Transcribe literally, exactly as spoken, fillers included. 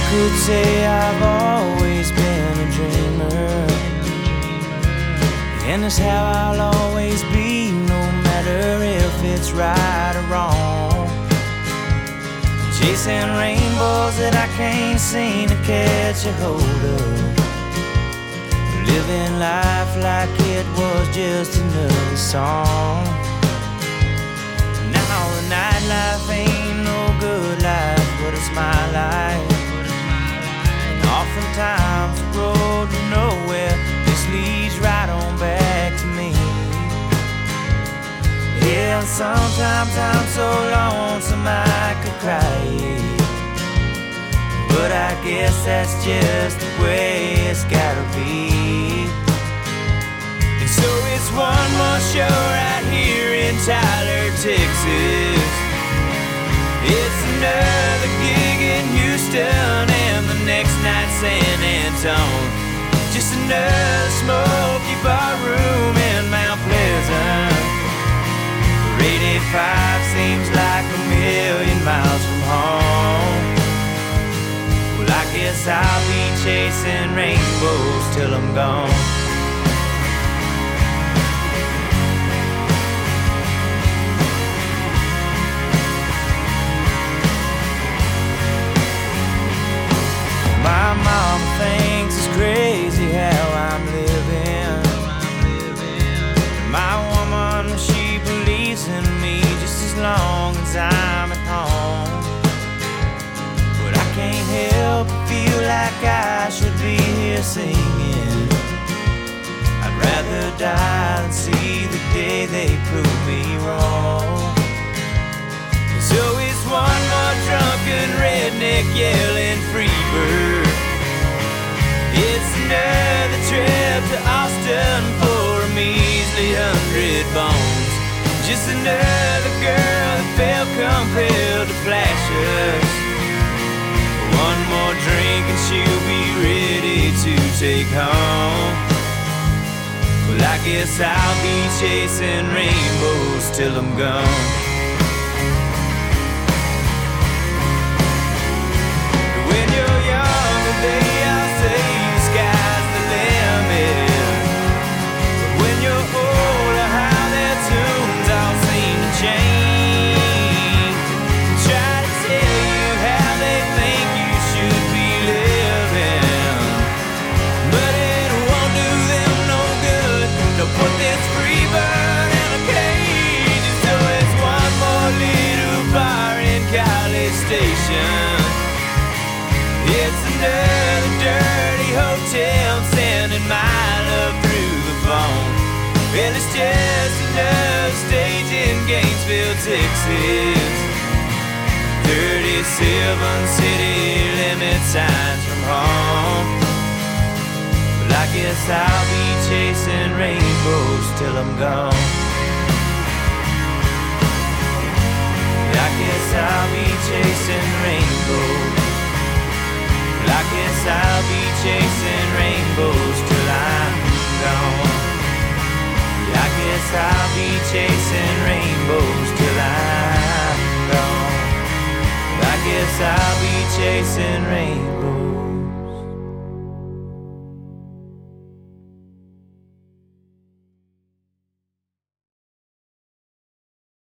could say I've always been a dreamer, and it's how I'll always be, no matter if it's right or wrong. Chasing rainbows that I can't seem to catch a hold of, living life like it was just another song. Now the nightlife ain't no good life, but it's my life. And oftentimes the road to nowhere just leads right on back to me. Yeah, sometimes I'm so lonesome I could cry, but I guess that's just the way it's gotta be. And so it's one more show right here in Tyler, Texas. It's another gig in Houston, and the next night San Antonio. Just another smoky bar room in Mount Pleasant. eighty-five seems like a million miles from home. Well, I guess I'll be chasing rainbows till I'm gone. My mom thinks it's crazy how I'm living. My woman, she believes in me just as long as I'm at home. But I can't help but feel like I should be here singing. I'd rather die than see the day they prove me wrong. So it's one more drunken redneck yelling Freebird. It's another trip to Austin for a measly hundred bones. Just another girl that felt compelled to flash us. One more drink and she'll be ready to take home. Well, I guess I'll be chasing rainbows till I'm gone. When you're young, they all say the sky's the limit. But when you're older, how their tunes all seem to change. Try to tell you how they think you should be living, but it won't do them no good to put this free bird in a cage. And so it's one more little bar in College Station. It's another dirty hotel sending my love through the phone. Well, it's just another stage in Gainesville, Texas. thirty-seven city limit signs from home. Well, I guess I'll be chasing rainbows till I'm gone. I guess I'll be chasing rainbows. I guess I'll be chasing rainbows till I'm gone. I guess I'll be chasing rainbows till I'm gone. I guess I'll be chasing rainbows.